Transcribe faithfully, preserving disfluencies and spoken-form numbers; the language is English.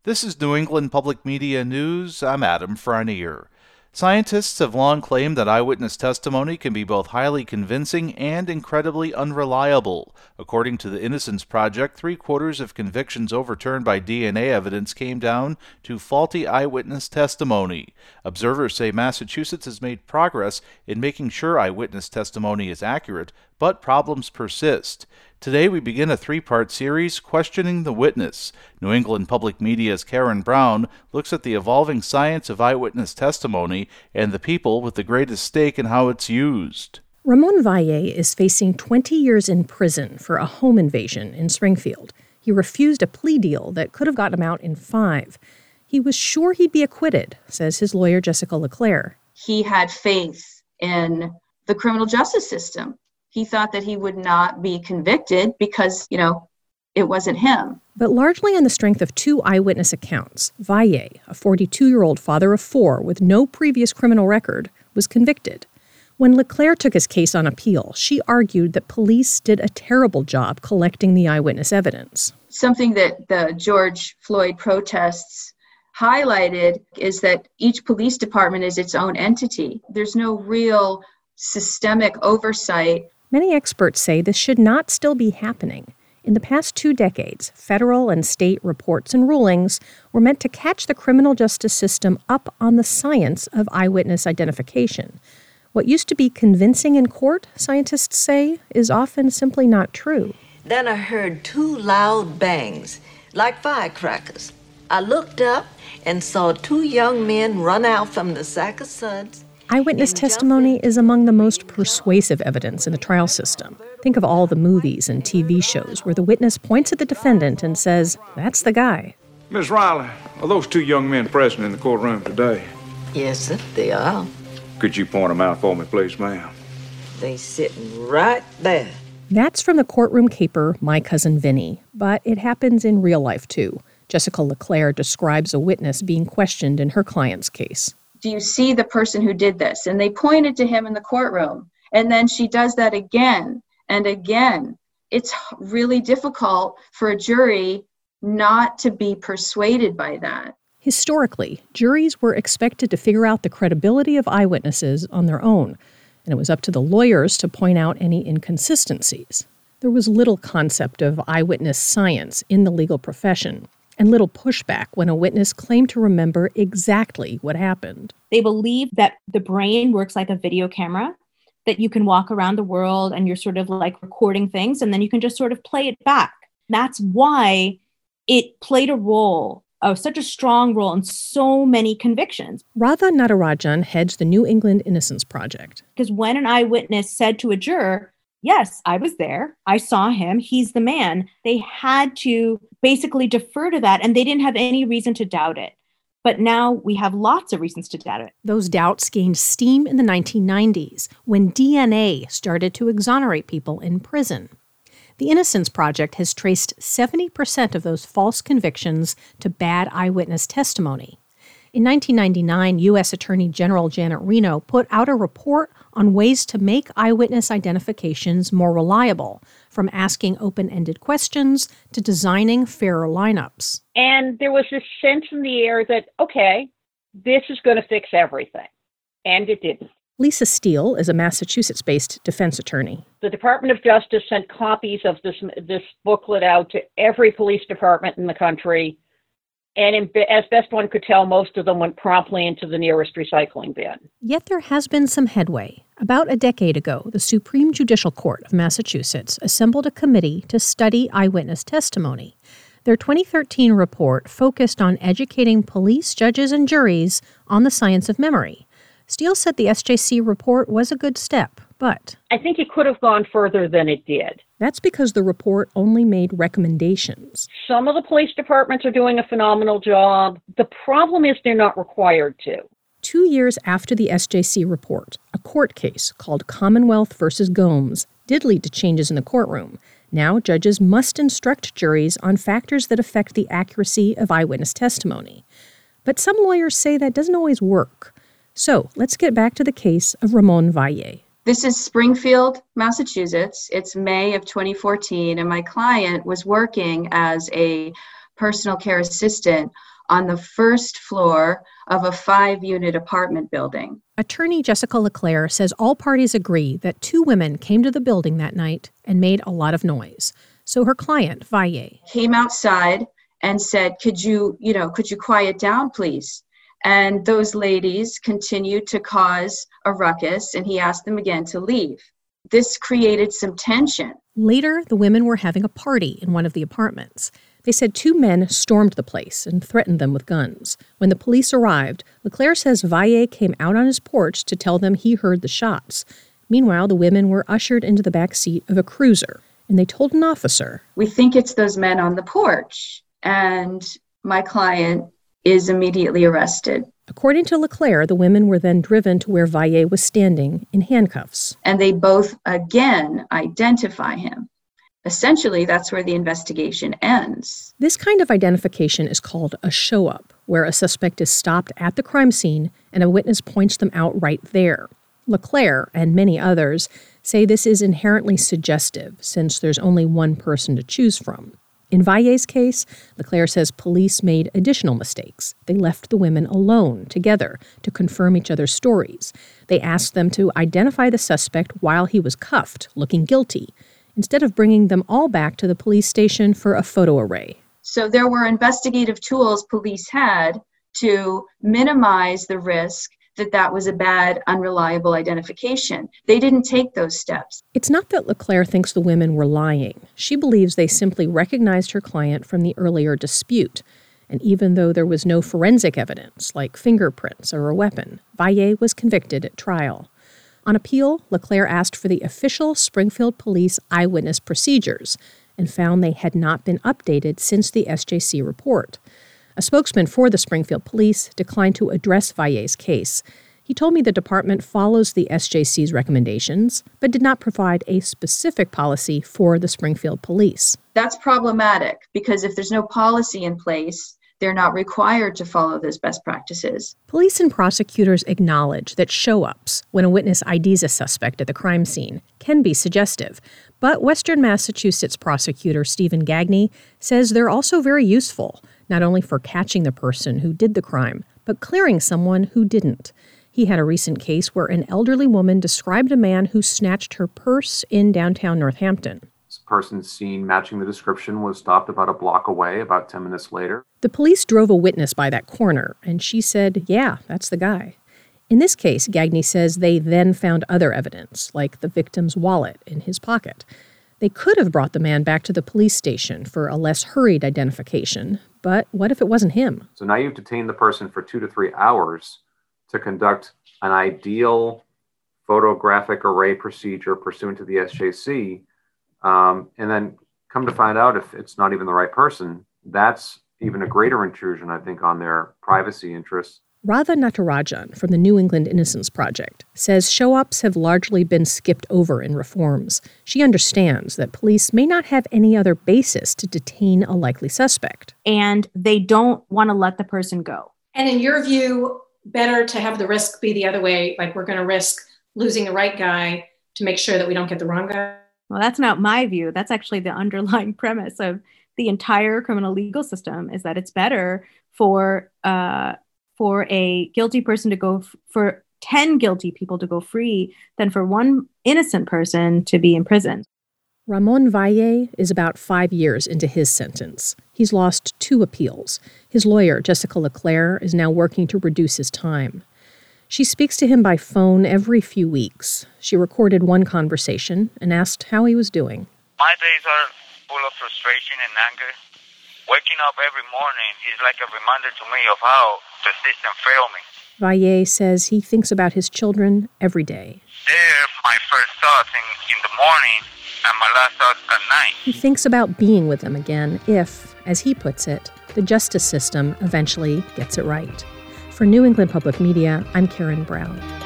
This is New England Public Media News. I'm Adam Frenier. Scientists have long claimed that eyewitness testimony can be both highly convincing and incredibly unreliable. According to the Innocence Project, three-quarters of convictions overturned by D N A evidence came down to faulty eyewitness testimony. Observers say Massachusetts has made progress in making sure eyewitness testimony is accurate, but problems persist. Today we begin a three-part series, Questioning the Witness. New England Public Media's Karen Brown looks at the evolving science of eyewitness testimony and the people with the greatest stake in how it's used. Ramon Valle is facing twenty years in prison for a home invasion in Springfield. He refused a plea deal that could have gotten him out in five. He was sure he'd be acquitted, says his lawyer Jessica LeClaire. He had faith in the criminal justice system. He thought that he would not be convicted because, you know, it wasn't him. But largely on the strength of two eyewitness accounts, Valle, a forty-two-year-old father of four with no previous criminal record, was convicted. When LeClaire took his case on appeal, she argued that police did a terrible job collecting the eyewitness evidence. Something that the George Floyd protests highlighted is that each police department is its own entity. There's no real systemic oversight. Many experts say this should not still be happening. In the past two decades, federal and state reports and rulings were meant to catch the criminal justice system up on the science of eyewitness identification. What used to be convincing in court, scientists say, is often simply not true. Then I heard two loud bangs, like firecrackers. I looked up and saw two young men run out from the sack of suds. Eyewitness testimony is among the most persuasive evidence in the trial system. Think of all the movies and T V shows where the witness points at the defendant and says, "That's the guy." Miss Riley, are those two young men present in the courtroom today? Yes, sir, they are. Could you point them out for me, please, ma'am? They sitting right there. That's from the courtroom caper, My Cousin Vinny. But it happens in real life, too. Jessica LeClaire describes a witness being questioned in her client's case. Do you see the person who did this? And they pointed to him in the courtroom. And then she does that again and again. It's really difficult for a jury not to be persuaded by that. Historically, juries were expected to figure out the credibility of eyewitnesses on their own, and it was up to the lawyers to point out any inconsistencies. There was little concept of eyewitness science in the legal profession, and little pushback when a witness claimed to remember exactly what happened. They believe that the brain works like a video camera, that you can walk around the world and you're sort of like recording things, and then you can just sort of play it back. That's why it played a role, oh, such a strong role in so many convictions. Radha Natarajan heads the New England Innocence Project. Because when an eyewitness said to a juror, "Yes, I was there. I saw him. He's the man," they had to basically defer to that, and they didn't have any reason to doubt it. But now we have lots of reasons to doubt it. Those doubts gained steam in the nineteen nineties when D N A started to exonerate people in prison. The Innocence Project has traced seventy percent of those false convictions to bad eyewitness testimony. In nineteen ninety-nine, U S Attorney General Janet Reno put out a report on ways to make eyewitness identifications more reliable, from asking open-ended questions to designing fairer lineups. And there was this sense in the air that, okay, this is going to fix everything. And it didn't. Lisa Steele is a Massachusetts-based defense attorney. The Department of Justice sent copies of this, this booklet out to every police department in the country. And in, as best one could tell, most of them went promptly into the nearest recycling bin. Yet there has been some headway. About a decade ago, the Supreme Judicial Court of Massachusetts assembled a committee to study eyewitness testimony. Their twenty thirteen report focused on educating police, judges, and juries on the science of memory. Steele said the S J C report was a good step, but I think it could have gone further than it did. That's because the report only made recommendations. Some of the police departments are doing a phenomenal job. The problem is they're not required to. Two years after the S J C report, a court case called Commonwealth versus Gomes did lead to changes in the courtroom. Now judges must instruct juries on factors that affect the accuracy of eyewitness testimony. But some lawyers say that doesn't always work. So let's get back to the case of Ramon Valle. This is Springfield, Massachusetts. It's May of twenty fourteen, and my client was working as a personal care assistant on the first floor of a five-unit apartment building. Attorney Jessica LeClaire says all parties agree that two women came to the building that night and made a lot of noise. So her client, Valle, came outside and said, could you, you know, could you quiet down, please? And those ladies continued to cause a ruckus, and he asked them again to leave. This created some tension. Later, the women were having a party in one of the apartments. They said two men stormed the place and threatened them with guns. When the police arrived, LeClaire says Valle came out on his porch to tell them he heard the shots. Meanwhile, the women were ushered into the back seat of a cruiser, and they told an officer, we think it's those men on the porch. And my client is immediately arrested. According to LeClaire, the women were then driven to where Valle was standing in handcuffs. And they both again identify him. Essentially, that's where the investigation ends. This kind of identification is called a show-up, where a suspect is stopped at the crime scene and a witness points them out right there. LeClaire and many others say this is inherently suggestive, since there's only one person to choose from. In Valle's case, LeClaire says police made additional mistakes. They left the women alone, together, to confirm each other's stories. They asked them to identify the suspect while he was cuffed, looking guilty, instead of bringing them all back to the police station for a photo array. So there were investigative tools police had to minimize the risk that that was a bad, unreliable identification. They didn't take those steps. It's not that LeClaire thinks the women were lying. She believes they simply recognized her client from the earlier dispute. And even though there was no forensic evidence, like fingerprints or a weapon, Valle was convicted at trial. On appeal, LeClaire asked for the official Springfield Police eyewitness procedures and found they had not been updated since the S J C report. A spokesman for the Springfield Police declined to address Valle's case. He told me the department follows the S J C's recommendations, but did not provide a specific policy for the Springfield Police. That's problematic because if there's no policy in place, they're not required to follow those best practices. Police and prosecutors acknowledge that show-ups, when a witness I Ds a suspect at the crime scene, can be suggestive. But Western Massachusetts prosecutor Stephen Gagne says they're also very useful, not only for catching the person who did the crime, but clearing someone who didn't. He had a recent case where an elderly woman described a man who snatched her purse in downtown Northampton. This person seen matching the description was stopped about a block away about ten minutes later. The police drove a witness by that corner, and she said, yeah, that's the guy. In this case, Gagne says they then found other evidence, like the victim's wallet in his pocket. They could have brought the man back to the police station for a less hurried identification, but what if it wasn't him? So now you've detained the person for two to three hours to conduct an ideal photographic array procedure pursuant to the S J C, um, and then come to find out if it's not even the right person. That's even a greater intrusion, I think, on their privacy interests. Radha Natarajan from the New England Innocence Project says show-ups have largely been skipped over in reforms. She understands that police may not have any other basis to detain a likely suspect. And they don't want to let the person go. And in your view, better to have the risk be the other way, like we're going to risk losing the right guy to make sure that we don't get the wrong guy? Well, that's not my view. That's actually the underlying premise of the entire criminal legal system, is that it's better for uh, for a guilty person to go, f- for ten guilty people to go free than for one innocent person to be imprisoned. Ramon Valle is about five years into his sentence. He's lost two appeals. His lawyer, Jessica LeClaire, is now working to reduce his time. She speaks to him by phone every few weeks. She recorded one conversation and asked how he was doing. My days are full of frustration and anger. Waking up every morning is like a reminder to me of how the system failed me. Valle says he thinks about his children every day. They're my first thoughts in, in the morning and my last thoughts at night. He thinks about being with them again if, as he puts it, the justice system eventually gets it right. For New England Public Media, I'm Karen Brown.